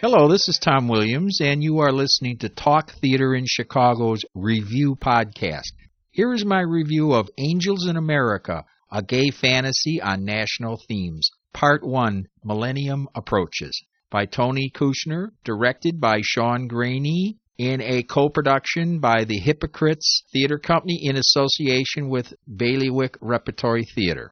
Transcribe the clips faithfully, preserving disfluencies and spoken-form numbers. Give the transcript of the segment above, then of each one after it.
Hello, this is Tom Williams, and you are listening to Talk Theater in Chicago's Review Podcast. Here is my review of Angels in America, a gay fantasy on national themes. Part one, Millennium Approaches, by Tony Kushner, directed by Sean Graney, in a co-production by the Hypocrites Theater Company in association with Bailiwick Repertory Theater.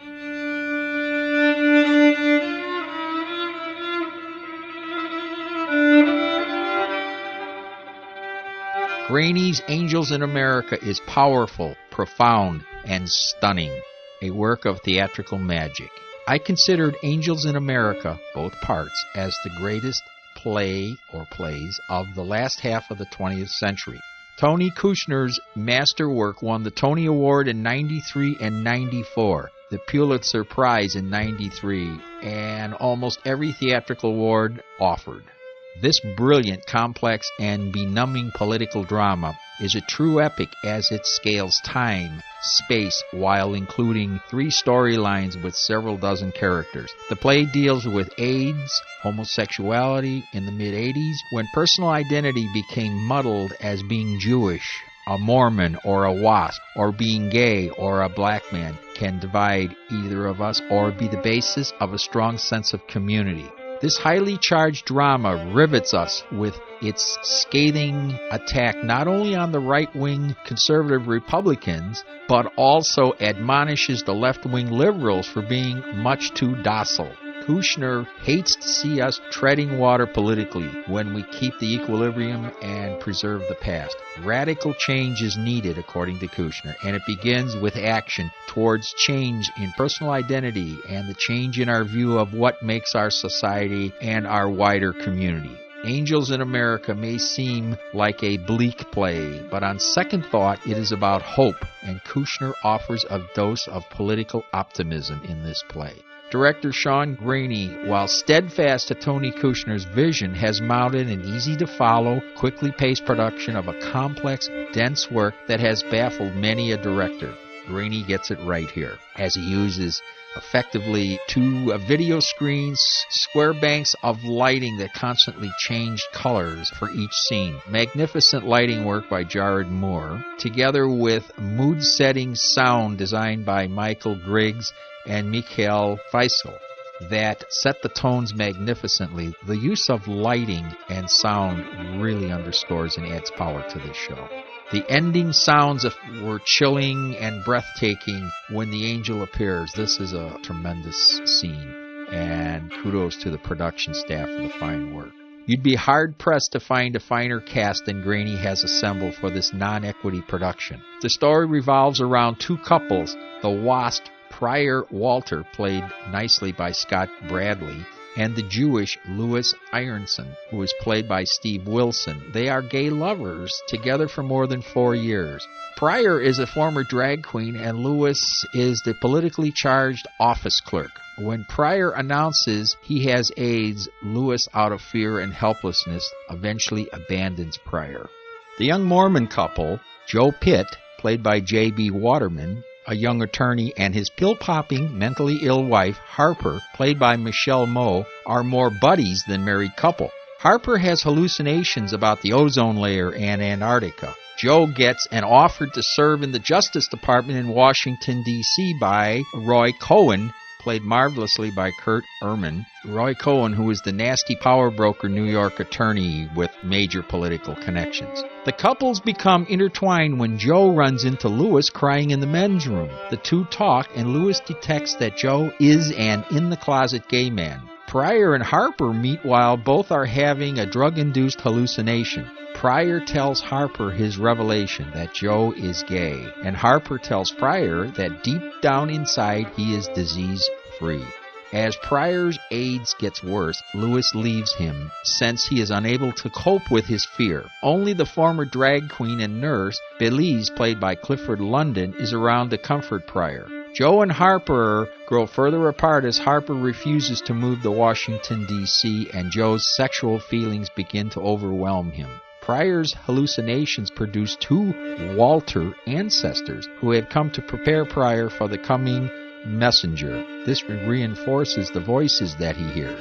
Graney's Angels in America is powerful, profound, and stunning, a work of theatrical magic. I considered Angels in America, both parts, as the greatest play or plays of the last half of the twentieth century. Tony Kushner's masterwork won the Tony Award in ninety-three and ninety-four, the Pulitzer Prize in ninety-three, and almost every theatrical award offered. This brilliant, complex, and benumbing political drama is a true epic as it scales time, space, while including three storylines with several dozen characters. The play deals with AIDS, homosexuality in the mid-eighties, when personal identity became muddled as being Jewish, a Mormon, or a WASP, or being gay, or a black man can divide either of us or be the basis of a strong sense of community. This highly charged drama rivets us with its scathing attack not only on the right-wing conservative Republicans, but also admonishes the left-wing liberals for being much too docile. Kushner hates to see us treading water politically when we keep the equilibrium and preserve the past. Radical change is needed, according to Kushner, and it begins with action towards change in personal identity and the change in our view of what makes our society and our wider community. Angels in America may seem like a bleak play, but on second thought, it is about hope, and Kushner offers a dose of political optimism in this play. Director Sean Graney, while steadfast to Tony Kushner's vision, has mounted an easy-to-follow, quickly paced production of a complex, dense work that has baffled many a director. Graney gets it right here, as he uses effectively two video screens, square banks of lighting that constantly change colors for each scene. Magnificent lighting work by Jared Moore, together with mood-setting sound designed by Michael Griggs and Mikhail Faisal, that set the tones magnificently. The use of lighting and sound really underscores and adds power to this show. The ending sounds were chilling and breathtaking when the angel appears. This is a tremendous scene, and kudos to the production staff for the fine work. You'd be hard-pressed to find a finer cast than Graney has assembled for this non-equity production. The story revolves around two couples, the WASP Pryor Walter, played nicely by Scott Bradley, and the Jewish Louis Ironson, who is played by Steve Wilson. They are gay lovers, together for more than four years. Pryor is a former drag queen, and Louis is the politically charged office clerk. When Pryor announces he has AIDS, Louis, out of fear and helplessness, eventually abandons Pryor. The young Mormon couple, Joe Pitt, played by J B Waterman, a young attorney, and his pill-popping, mentally ill wife, Harper, played by Michelle Moe, are more buddies than married couple. Harper has hallucinations about the ozone layer and Antarctica. Joe gets an offer to serve in the Justice Department in Washington, D C by Roy Cohen, played marvelously by Kurt Ehrman. Roy Cohen, who is the nasty power broker New York attorney with major political connections. The couples become intertwined when Joe runs into Louis crying in the men's room. The two talk, and Louis detects that Joe is an in-the-closet gay man. Pryor and Harper meet while both are having a drug-induced hallucination. Pryor tells Harper his revelation that Joe is gay, and Harper tells Pryor that deep down inside he is disease-free. As Pryor's AIDS gets worse, Louis leaves him, since he is unable to cope with his fear. Only the former drag queen and nurse, Belize, played by Clifford London, is around to comfort Pryor. Joe and Harper grow further apart as Harper refuses to move to Washington, D C, and Joe's sexual feelings begin to overwhelm him. Pryor's hallucinations produce two Walter ancestors who had come to prepare Pryor for the coming messenger. This reinforces the voices that he hears.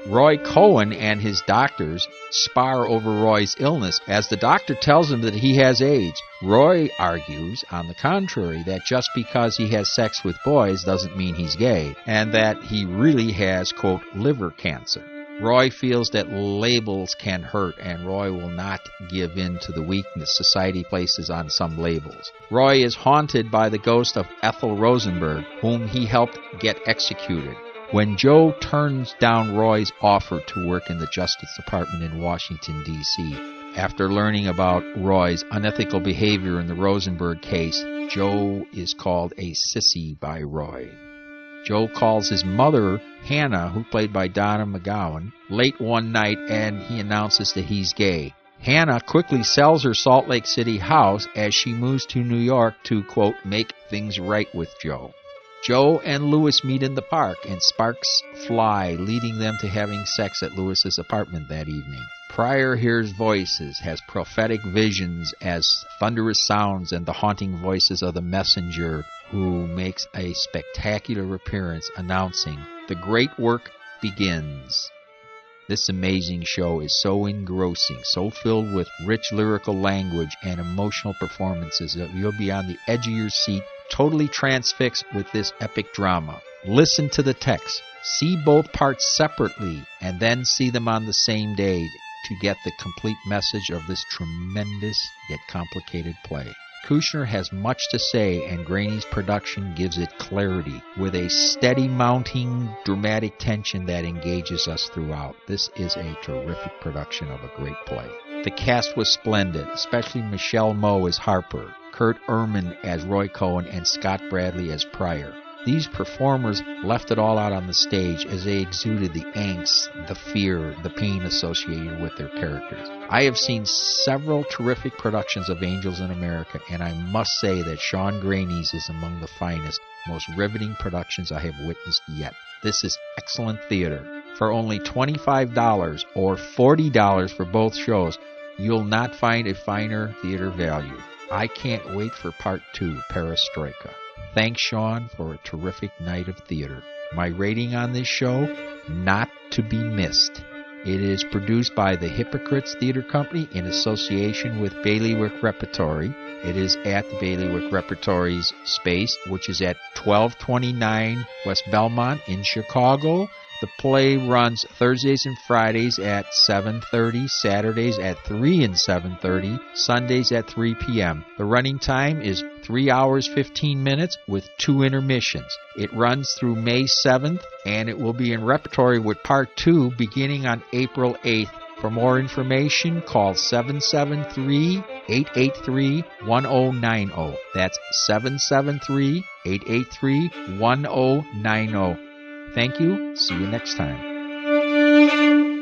Roy Cohn and his doctors spar over Roy's illness as the doctor tells him that he has AIDS. Roy argues, on the contrary, that just because he has sex with boys doesn't mean he's gay, and that he really has, quote, liver cancer. Roy feels that labels can hurt, and Roy will not give in to the weakness society places on some labels. Roy is haunted by the ghost of Ethel Rosenberg, whom he helped get executed. When Joe turns down Roy's offer to work in the Justice Department in Washington, D C, after learning about Roy's unethical behavior in the Rosenberg case, Joe is called a sissy by Roy. Joe calls his mother, Hannah, who played by Donna McGowan, late one night, and he announces that he's gay. Hannah quickly sells her Salt Lake City house as she moves to New York to, quote, make things right with Joe. Joe and Louis meet in the park, and sparks fly, leading them to having sex at Louis's apartment that evening. Pryor hears voices, has prophetic visions as thunderous sounds and the haunting voices of the messenger, who makes a spectacular appearance announcing, "The great work begins." This amazing show is so engrossing, so filled with rich lyrical language and emotional performances that you'll be on the edge of your seat, totally transfixed with this epic drama. Listen to the text, see both parts separately, and then see them on the same day to get the complete message of this tremendous yet complicated play. Kushner has much to say, and Graney's production gives it clarity, with a steady mounting dramatic tension that engages us throughout. This is a terrific production of a great play. The cast was splendid, especially Michelle Moe as Harper, Kurt Ehrman as Roy Cohn, and Scott Bradley as Pryor. These performers left it all out on the stage as they exuded the angst, the fear, the pain associated with their characters. I have seen several terrific productions of Angels in America, and I must say that Sean Graney's is among the finest, most riveting productions I have witnessed yet. This is excellent theater. For only twenty-five dollars or forty dollars for both shows, you'll not find a finer theater value. I can't wait for part two, Perestroika. Thanks, Sean, for a terrific night of theater. My rating on this show, not to be missed. It is produced by the Hypocrites Theater Company in association with Bailiwick Repertory. It is at the Bailiwick Repertory's space, which is at twelve twenty-nine West Belmont in Chicago. The play runs Thursdays and Fridays at seven thirty, Saturdays at three and seven thirty, Sundays at three p.m. The running time is three hours fifteen minutes with two intermissions. It runs through May seventh, and it will be in repertory with Part two beginning on April eighth. For more information, call seven seven three, eight eight three, one zero nine zero. That's seven seven three, eight eight three, one zero nine zero. Thank you. See you next time.